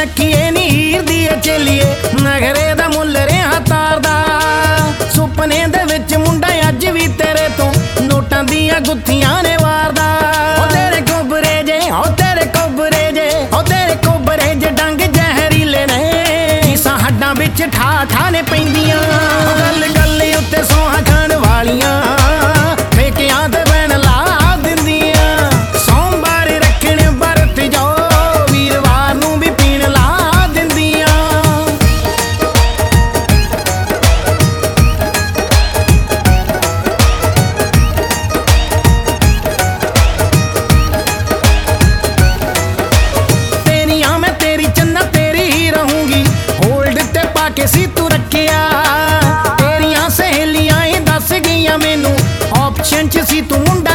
ਵੇਖੀਏ ਨੀ ਹੀਰ ਦੀ ਚੇਲੀਏ ਨਗਰੇ ਦਾ ਮੁੱਲ ਰਿਹਾ ਤਾਰਦਾ ਸੁਪਨੇ ਦੇ ਵਿੱਚ ਮੁੰਡਾ ਅੱਜ ਵੀ ਤੇਰੇ ਤੋਂ ਨੋਟਾਂ ਦੀਆਂ ਗੁੱਥੀਆਂ ਨੇ ਵਾਰਦਾ ਉਹ ਤੇਰੇ ਕੋਬਰੇ ਜੇ ਉਹ ਤੇਰੇ ਕੋਬਰੇ ਜੇ ਉਹ ਤੇਰੇ ਕੋਬਰੇ ਜੇ ਡੰਗ ਜ਼ਹਿਰੀਲੇ ਨੇ ਸਾਂ ਹੱਡਾਂ ਵਿੱਚ ਠਾ ਠਾ ਨੇ ਪੈਂਦੀਆਂ ਗੱਲ ਗੱਲ ਉੱਤੇ ਸੋਹਾਂ ਖਾਣ ਵਾਲੀਆਂ ਠੇਕਿਆਂ ਤੇ ਬੈਣ ਲਾ ਦਿੰਦੀਆਂ ਸੋਮਵਾਰ ਰੱਖਣ ਵਰਤ ਜੋ ਵੀਰਵਾਰ ਨੂੰ ਵੀ ਪੀਣ ਲਾ ਦਿੰਦੀਆਂ ਤੇਰੀਆਂ ਮੈਂ ਤੇਰੀ ਚੰਨਾ ਤੇਰੀ ਹੀ ਰਹੂੰਗੀ ਹੋਲਡ ਤੇ ਪਾ ਕੇ ਸੀ ਤੂੰ ਰੱਖਿਆ ਤੇਰੀਆਂ ਸਹੇਲੀਆਂ ਇਹ ਦੱਸ ਗਈਆਂ ਮੈਨੂੰ ਆਪਸ਼ਨ ਚ ਸੀ ਤੂੰ ਮੁੰਡਾ